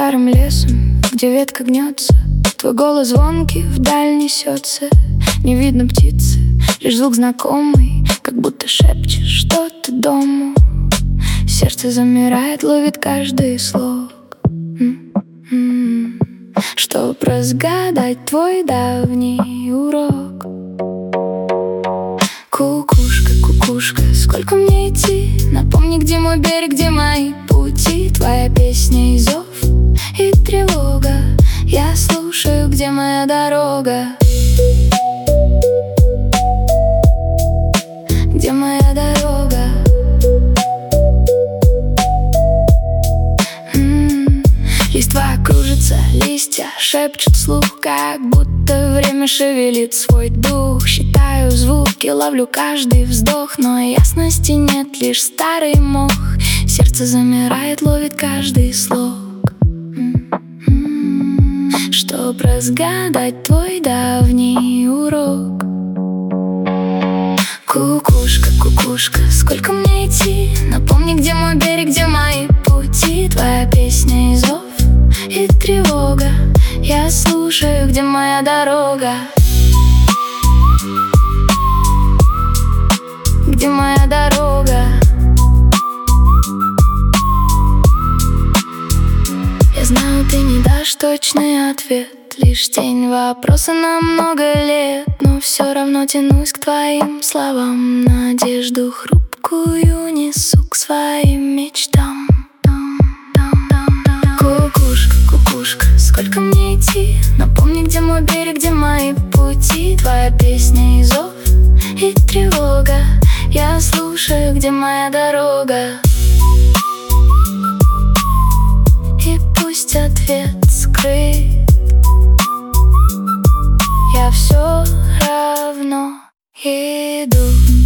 старым лесом, где ветка гнется. Твой голос звонкий вдаль несется. Не видно птицы, лишь звук знакомый, как будто шепчешь что-то дому. Сердце замирает, ловит каждый слог, чтоб разгадать твой давний урок. Кукушка, кукушка, сколько мне идти? Напомни, где мой берег, где мои пути. Твоя песня и зов, и тревога. Я слушаю, где моя дорога. Где моя дорога? Листва кружится, листья шепчут вслух, как будто время шевелит свой дух. Считаю звуки, ловлю каждый вздох, но ясности нет, лишь старый мох. Сердце замирает, ловит каждый слог, чтоб разгадать твой давний урок. Кукушка, кукушка, сколько мне идти? Напомни, где мой берег, где мои пути. Твоя песня и зов, и тревога. Я слушаю, где моя дорога. Где моя дорога? Я знаю, ты не дашь точный ответ, лишь тень вопроса на много лет. Но все равно тянусь к твоим словам, надежду хрупкую несу к своим мечтам. Кукушка, кукушка, сколько мне идти? Напомни, где мой берег, где мои пути. Твоя песня и зов, и тревога. Я слушаю, где моя дорога. И пусть ответ скрыт, я все равно иду.